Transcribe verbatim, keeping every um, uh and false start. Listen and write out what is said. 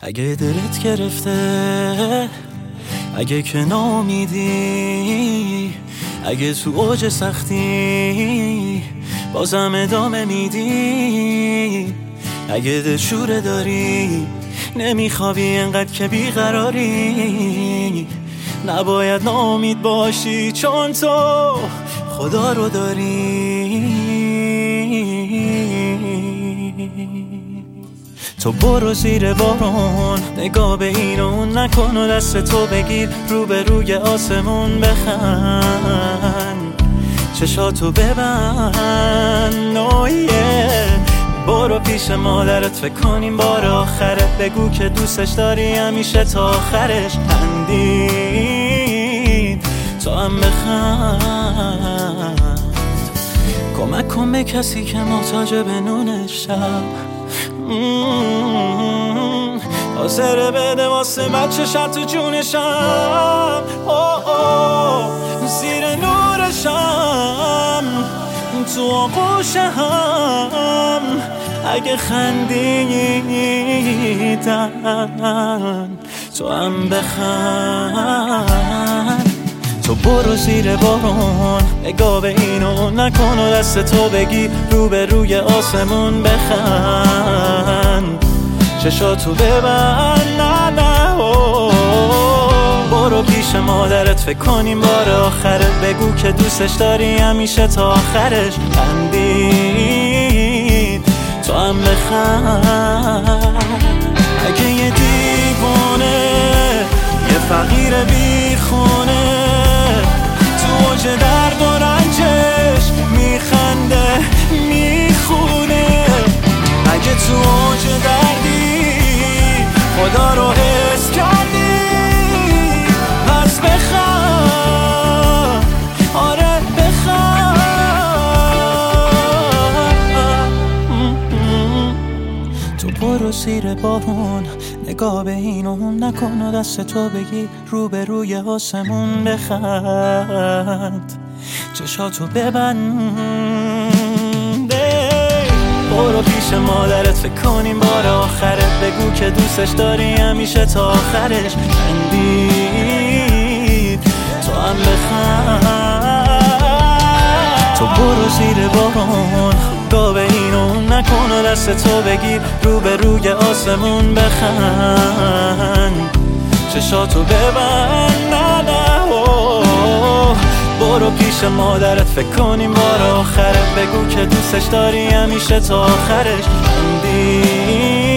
اگه دلت گرفته، اگه که نامیدی، اگه تو اوج سختی بازم ادامه میدی، اگه دلشوره داری نمیخوابی انقدر که بیقراری، نباید ناامید باشی چون تو خدا رو داری. تو برو زیر بارون، نگاه به این و اون نکن و دست تو بگیر رو به روی آسمون بخند، چشاتو ببند نویه. برو پیش مادرت فکر کنیم بار آخره، بگو که دوستش داری همیشه تا آخرش. خندید تو هم بخند، کمک کن به کسی که محتاج به نون شب، حاضره بده واسه بچه‌ش تو جونشم. اوه اوه زیر نورشم، تو آغوشم، اگه خندیدن تو هم بخند. تو برو زیر بارون، نگاه به این و نکن و دست تو بگی رو به روی آسمون بخند، چشاتو ببند نه نه. برو پیش مادرت فکر کنیم بار آخره، بگو که دوستش داری همیشه تا آخرش. خندید تو هم بخند. اگه یه دیوانه، یه فقیر بیخونه، تو اوج درد و رنجش میخنده میخونه، اگه تو اوج دردی خدا رو حس کردی پس بخند، آره بخند. تو برو زیر بارون، نگاه به این و اون نکن و دست تو بگی رو به روی آسمون بخند، چشاتو ببند. برو پیش مادرت فکر کنیم بار آخره، بگو که دوستش داری همیشه تا آخرش. خندید تو هم بخند. تو برو زیر بارون، نگاه به این و اون نکن و دست تو بگیر رو به روی آسمون بخند، چشاتو ببند نه نه. برو پیش مادرت فکر کنیم بار آخره، بگو که دوستش داری همیشه تا آخرش. خندید